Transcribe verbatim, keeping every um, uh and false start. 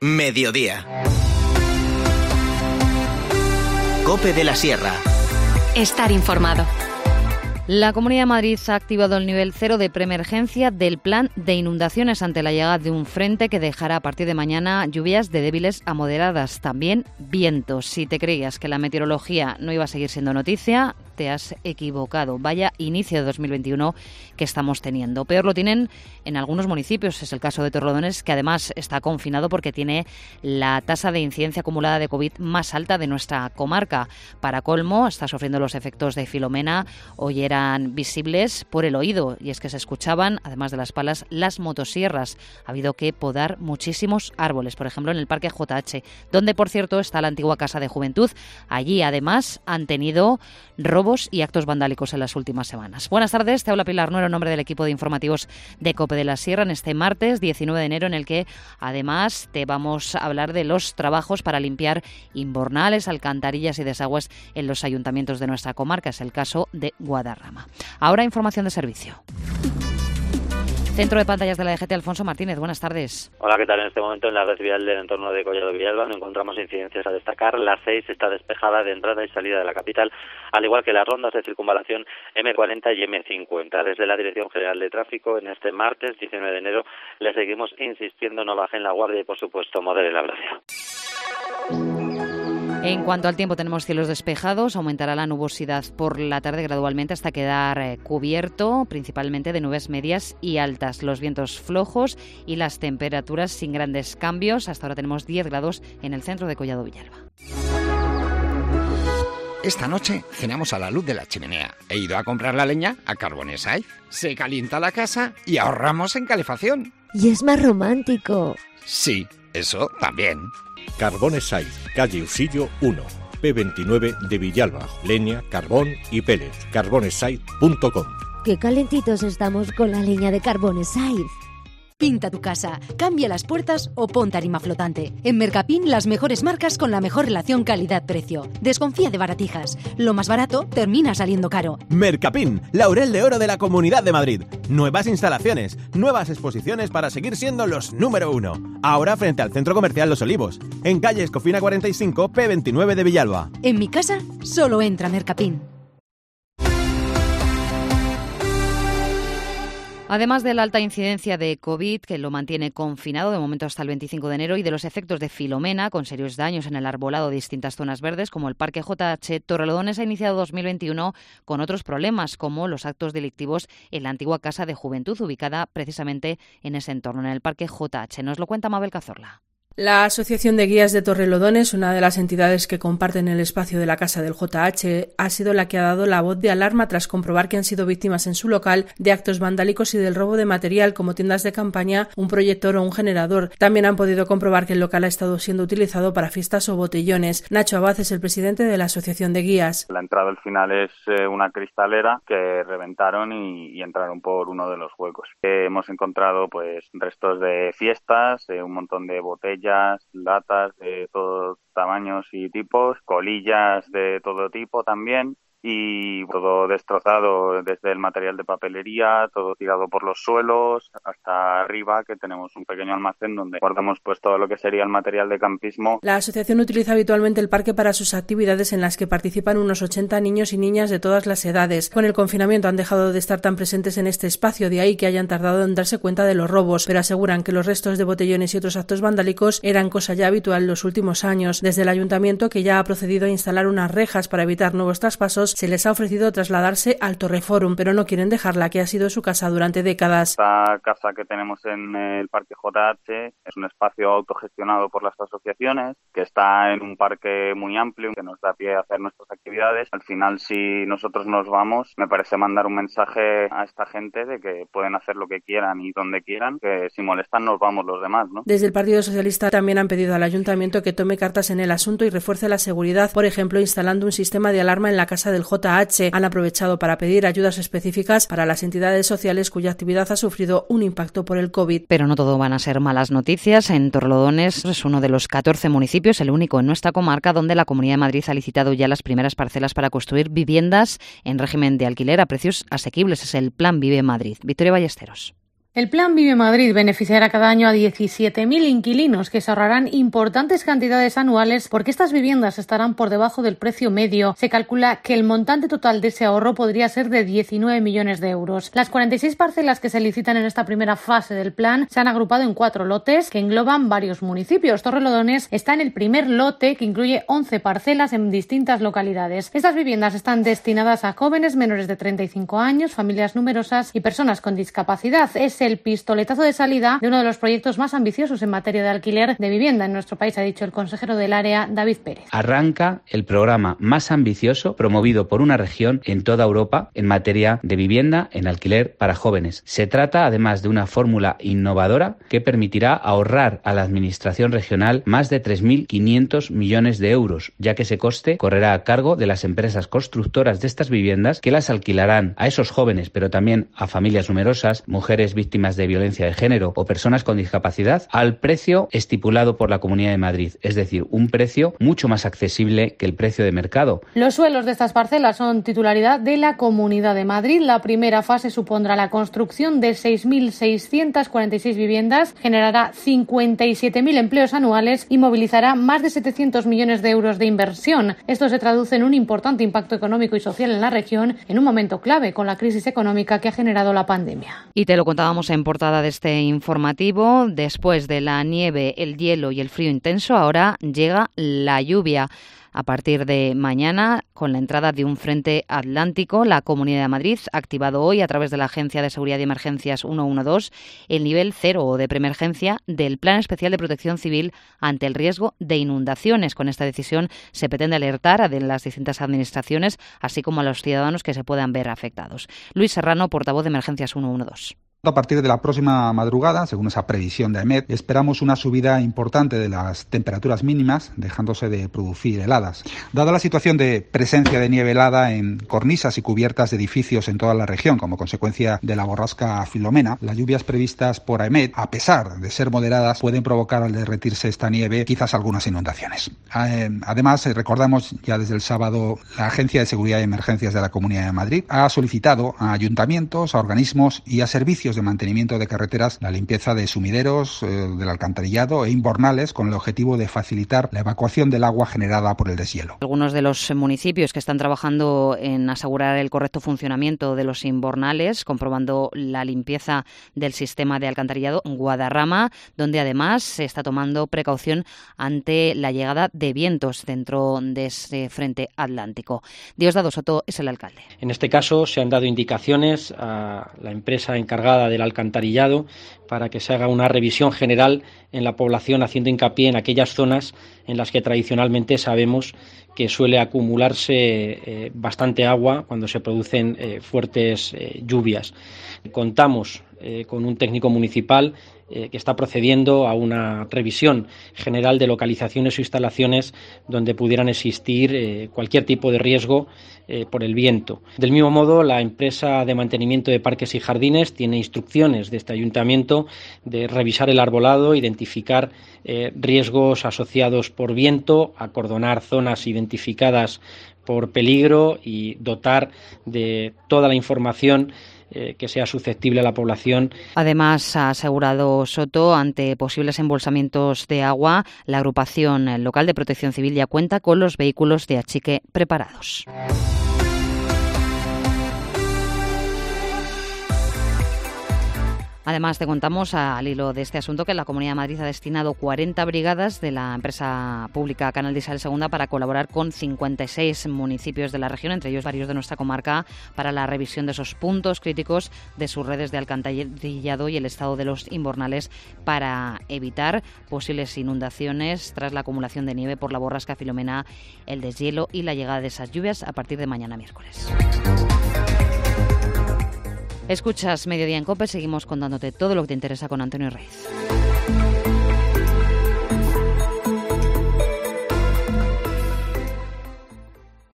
Mediodía. COPE de la Sierra. Estar informado. La Comunidad de Madrid ha activado el nivel cero de preemergencia del plan de inundaciones ante la llegada de un frente que dejará a partir de mañana lluvias de débiles a moderadas, también vientos. Si te creías que la meteorología no iba a seguir siendo noticia, te has equivocado. Vaya inicio de dos mil veintiuno que estamos teniendo. Peor lo tienen en algunos municipios. Es el caso de Torrelodones, que además está confinado porque tiene la tasa de incidencia acumulada de COVID más alta de nuestra comarca. Para colmo, está sufriendo los efectos de Filomena. Hoy eran visibles por el oído, y es que se escuchaban, además de las palas, las motosierras. Ha habido que podar muchísimos árboles, por ejemplo en el Parque J H, donde por cierto está la antigua Casa de Juventud. Allí además han tenido robos y actos vandálicos en las últimas semanas. Buenas tardes, te habla Pilar Nuero en nombre del equipo de informativos de COPE de la Sierra en este martes diecinueve de enero, en el que además te vamos a hablar de los trabajos para limpiar invernales, alcantarillas y desagües en los ayuntamientos de nuestra comarca. Es el caso de Guadarrama. Ahora información de servicio. Centro de pantallas de la D G T, Alfonso Martínez, buenas tardes. Hola, ¿qué tal? En este momento en la red vial del entorno de Collado Villalba no encontramos incidencias a destacar. La seis está despejada de entrada y salida de la capital, al igual que las rondas de circunvalación eme cuarenta y eme cincuenta. Desde la Dirección General de Tráfico, en este martes diecinueve de enero, le seguimos insistiendo no bajen la guardia y, por supuesto, moderen la velocidad. En cuanto al tiempo, tenemos cielos despejados, aumentará la nubosidad por la tarde gradualmente hasta quedar eh, cubierto principalmente de nubes medias y altas, los vientos flojos y las temperaturas sin grandes cambios. Hasta ahora tenemos diez grados en el centro de Collado Villalba. Esta noche cenamos a la luz de la chimenea. He ido a comprar la leña a Carbones Saiz. Se calienta la casa y ahorramos en calefacción. Y es más romántico. Sí, eso también. Carbones Saiz, calle Usillo uno, P veintinueve de Villalba. Leña, carbón y pellets. carbones saiz punto com. Qué calentitos estamos con la leña de Carbones Saiz. Pinta tu casa, cambia las puertas o pon tarima flotante. En Mercapin, las mejores marcas con la mejor relación calidad-precio. Desconfía de baratijas. Lo más barato termina saliendo caro. Mercapin, Laurel de Oro de la Comunidad de Madrid. Nuevas instalaciones, nuevas exposiciones para seguir siendo los número uno. Ahora frente al Centro Comercial Los Olivos, en calle Escofina cuarenta y cinco, P veintinueve de Villalba. En mi casa, solo entra Mercapin. Además de la alta incidencia de COVID, que lo mantiene confinado de momento hasta el veinticinco de enero, y de los efectos de Filomena, con serios daños en el arbolado de distintas zonas verdes, como el Parque J H, Torrelodones ha iniciado dos mil veintiuno con otros problemas, como los actos delictivos en la antigua Casa de Juventud, ubicada precisamente en ese entorno, en el Parque J H. Nos lo cuenta Mabel Cazorla. La Asociación de Guías de Torrelodones, una de las entidades que comparten el espacio de la Casa del J H, ha sido la que ha dado la voz de alarma tras comprobar que han sido víctimas en su local de actos vandálicos y del robo de material como tiendas de campaña, un proyector o un generador. También han podido comprobar que el local ha estado siendo utilizado para fiestas o botellones. Nacho Abad es el presidente de la Asociación de Guías. La entrada al final es eh, una cristalera que reventaron y, y entraron por uno de los huecos. Eh, hemos encontrado pues restos de fiestas, eh, un montón de botellas, latas de todos tamaños y tipos, colillas de todo tipo también, y todo destrozado desde el material de papelería, todo tirado por los suelos hasta arriba, que tenemos un pequeño almacén donde guardamos pues todo lo que sería el material de campismo. La asociación utiliza habitualmente el parque para sus actividades, en las que participan unos ochenta niños y niñas de todas las edades. Con el confinamiento han dejado de estar tan presentes en este espacio, de ahí que hayan tardado en darse cuenta de los robos, pero aseguran que los restos de botellones y otros actos vandálicos eran cosa ya habitual los últimos años. Desde el ayuntamiento, que ya ha procedido a instalar unas rejas para evitar nuevos traspasos, se les ha ofrecido trasladarse al Torreforum, pero no quieren dejarla, que ha sido su casa durante décadas. Esta casa que tenemos en el Parque J H es un espacio autogestionado por las asociaciones, que está en un parque muy amplio, que nos da pie a hacer nuestras actividades. Al final, si nosotros nos vamos, me parece mandar un mensaje a esta gente de que pueden hacer lo que quieran y donde quieran, que si molestan nos vamos los demás, ¿no? Desde el Partido Socialista también han pedido al ayuntamiento que tome cartas en el asunto y refuerce la seguridad, por ejemplo, instalando un sistema de alarma en la casa del J H. Han aprovechado para pedir ayudas específicas para las entidades sociales cuya actividad ha sufrido un impacto por el COVID. Pero no todo van a ser malas noticias. En Torrelodones es uno de los catorce municipios, el único en nuestra comarca, donde la Comunidad de Madrid ha licitado ya las primeras parcelas para construir viviendas en régimen de alquiler a precios asequibles. Es el Plan Vive Madrid. Victoria Ballesteros. El Plan Vive Madrid beneficiará cada año a diecisiete mil inquilinos que se ahorrarán importantes cantidades anuales porque estas viviendas estarán por debajo del precio medio. Se calcula que el montante total de ese ahorro podría ser de diecinueve millones de euros. Las cuarenta y seis parcelas que se licitan en esta primera fase del plan se han agrupado en cuatro lotes que engloban varios municipios. Torrelodones está en el primer lote, que incluye once parcelas en distintas localidades. Estas viviendas están destinadas a jóvenes menores de treinta y cinco años, familias numerosas y personas con discapacidad. Es el pistoletazo de salida de uno de los proyectos más ambiciosos en materia de alquiler de vivienda en nuestro país, ha dicho el consejero del área, David Pérez. Arranca el programa más ambicioso promovido por una región en toda Europa en materia de vivienda en alquiler para jóvenes. Se trata además de una fórmula innovadora que permitirá ahorrar a la administración regional más de tres mil quinientos millones de euros, ya que ese coste correrá a cargo de las empresas constructoras de estas viviendas que las alquilarán a esos jóvenes, pero también a familias numerosas, mujeres víctimas de violencia de género o personas con discapacidad al precio estipulado por la Comunidad de Madrid, es decir, un precio mucho más accesible que el precio de mercado. Los suelos de estas parcelas son titularidad de la Comunidad de Madrid. La primera fase supondrá la construcción de seis mil seiscientas cuarenta y seis viviendas, generará cincuenta y siete mil empleos anuales y movilizará más de setecientos millones de euros de inversión. Esto se traduce en un importante impacto económico y social en la región en un momento clave con la crisis económica que ha generado la pandemia. Y te lo contábamos en portada de este informativo. Después de la nieve, el hielo y el frío intenso, ahora llega la lluvia. A partir de mañana, con la entrada de un frente atlántico, la Comunidad de Madrid ha activado hoy, a través de la Agencia de Seguridad y Emergencias ciento doce, el nivel cero de preemergencia del Plan Especial de Protección Civil ante el riesgo de inundaciones. Con esta decisión se pretende alertar a las distintas administraciones, así como a los ciudadanos que se puedan ver afectados. Luis Serrano, portavoz de Emergencias ciento doce. A partir de la próxima madrugada, según esa previsión de AEMET, esperamos una subida importante de las temperaturas mínimas, dejándose de producir heladas. Dada la situación de presencia de nieve helada en cornisas y cubiertas de edificios en toda la región, como consecuencia de la borrasca Filomena, las lluvias previstas por AEMET, a pesar de ser moderadas, pueden provocar al derretirse esta nieve quizás algunas inundaciones. Además, recordamos ya desde el sábado, la Agencia de Seguridad y Emergencias de la Comunidad de Madrid ha solicitado a ayuntamientos, a organismos y a servicios de mantenimiento de carreteras la limpieza de sumideros, eh, del alcantarillado e invernales, con el objetivo de facilitar la evacuación del agua generada por el deshielo. Algunos de los municipios que están trabajando en asegurar el correcto funcionamiento de los invernales, comprobando la limpieza del sistema de alcantarillado, Guadarrama, donde además se está tomando precaución ante la llegada de vientos dentro de ese frente atlántico. Diosdado Soto es el alcalde. En este caso se han dado indicaciones a la empresa encargada del alcantarillado para que se haga una revisión general en la población, haciendo hincapié en aquellas zonas en las que tradicionalmente sabemos que suele acumularse eh, bastante agua cuando se producen eh, fuertes eh, lluvias. Contamos eh, con un técnico municipal eh, que está procediendo a una revisión general de localizaciones o instalaciones donde pudieran existir eh, cualquier tipo de riesgo eh, por el viento. Del mismo modo, la empresa de mantenimiento de parques y jardines tiene instrucciones de este ayuntamiento de revisar el arbolado, identificar eh, riesgos asociados por viento, acordonar zonas identificadas por peligro y dotar de toda la información eh, que sea susceptible a la población. Además, ha asegurado Soto, ante posibles embolsamientos de agua, la agrupación local de Protección Civil ya cuenta con los vehículos de achique preparados. Además, te contamos, al hilo de este asunto, que la Comunidad de Madrid ha destinado cuarenta brigadas de la empresa pública Canal de Isabel segunda para colaborar con cincuenta y seis municipios de la región, entre ellos varios de nuestra comarca, para la revisión de esos puntos críticos de sus redes de alcantarillado y el estado de los invernales, para evitar posibles inundaciones tras la acumulación de nieve por la borrasca Filomena, el deshielo y la llegada de esas lluvias a partir de mañana miércoles. Escuchas Mediodía en COPE, seguimos contándote todo lo que te interesa con Antonio Reyes.